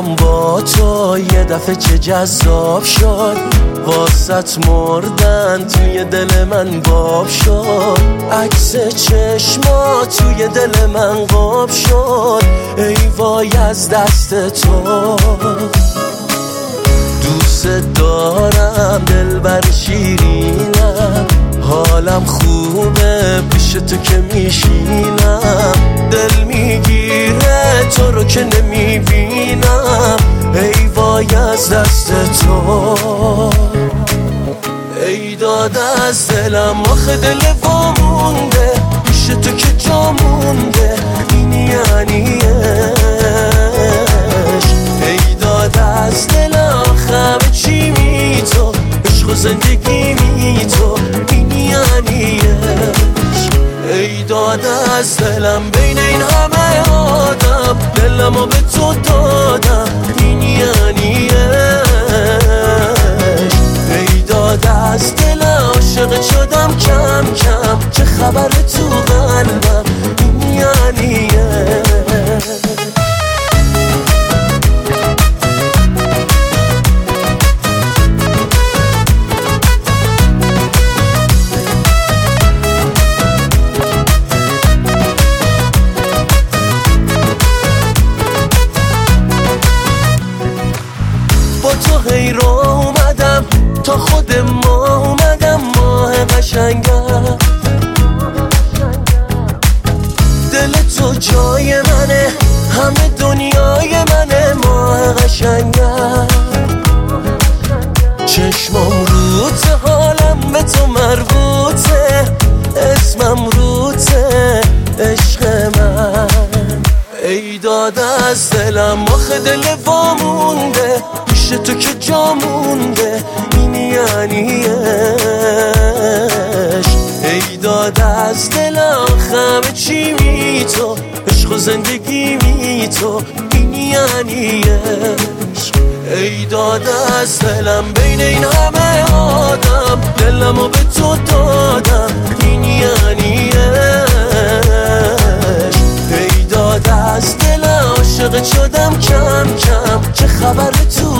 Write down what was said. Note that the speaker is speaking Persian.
دلم با تو یه دفعه چه جذاب شد، واسط مردن توی دل من باب شد، عکس چشما توی دل من قاب شد، ای وای از دست تو. دوست دارم دلبر شیرینم، حالم خوبه پیش تو که میشینم، دل میگیره تو رو که نمیبینم، ای وای از دست تو. ای داد از دلم آخه دل وامونده، پیش تو که جا مونده، این یعنی عشق. ای داد از دلم همه چی می تو، عشق و زندگی می تو، این یعنی عشق. ای داد از دلم بین این همه آدم، دلمو به تو دادم، این یعنی عشق. ای داد از دلم عاشق شدم کم کم، چه خبر تو قلبم، این یعنی عشق. تو هی رو اومدم تا خود ما اومدم، ماه قشنگم، دل تو جای منه، همه دنیای منه، ماه قشنگم. چشمم روته، حالم به تو مربوطه، اسمم روته، عشق من. ای داد از دلم آخه دل وامونده، پیش تو که جا مونده، این یعنی عشق. ای داد از دلم همه چی می تو، عشق و زندگی می تو، این یعنی عشق. ای داد از دلم بین این همه آدم، دلمو به تو دادم، این یعنی عشق. ای داد از دلم عاشق شدم کم کم، چه خبر تو